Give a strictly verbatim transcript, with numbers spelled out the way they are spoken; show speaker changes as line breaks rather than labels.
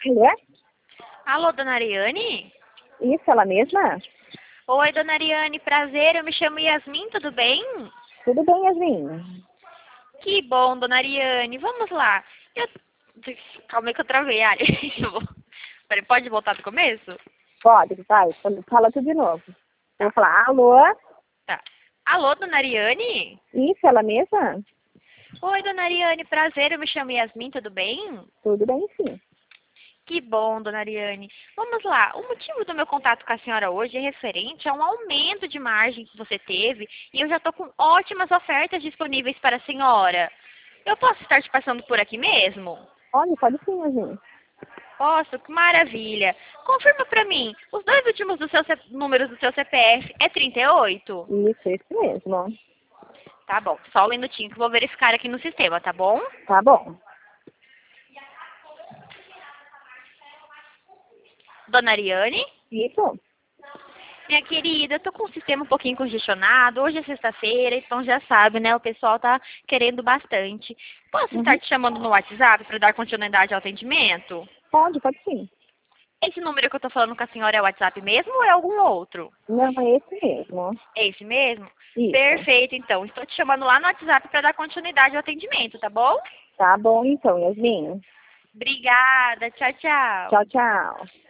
Alô?
Alô, dona Ariane?
Isso, ela mesma?
Oi, dona Ariane, prazer, eu me chamo Yasmin, tudo bem?
Tudo bem, Yasmin?
Que bom, dona Ariane, vamos lá. Eu... Calma aí que eu travei, Ari. Eu vou- Peraí, pode voltar do começo?
Pode, vai, fala tudo de novo. Eu vou falar, alô?
Tá. Alô, dona Ariane?
Isso, ela mesma?
Oi, dona Ariane, prazer, eu me chamo Yasmin, tudo bem?
Tudo bem, sim.
Que bom, dona Ariane. Vamos lá, o motivo do meu contato com a senhora hoje é referente a um aumento de margem que você teve e eu já estou com ótimas ofertas disponíveis para a senhora. Eu posso estar te passando por aqui mesmo?
Olha, pode sim, Yasmin.
Posso? Que maravilha. Confirma para mim, os dois últimos do seu C- números do seu C P F é trinta e oito?
Isso, isso mesmo.
Tá bom, só um minutinho que eu vou verificar aqui no sistema, tá bom?
Tá bom.
Dona Ariane?
Isso?
Minha querida, eu tô com o sistema um pouquinho congestionado. Hoje é sexta-feira, então já sabe, né? O pessoal tá querendo bastante. Posso estar
Uhum.
te chamando no WhatsApp para dar continuidade ao atendimento?
Pode, pode sim.
Esse número que eu tô falando com a senhora é o WhatsApp mesmo ou é algum outro?
Não, é esse mesmo.
É esse mesmo?
Isso.
Perfeito, então. Estou te chamando lá no WhatsApp para dar continuidade ao atendimento, tá bom?
Tá bom, então, Yasmin.
Obrigada. Tchau, tchau.
Tchau, tchau.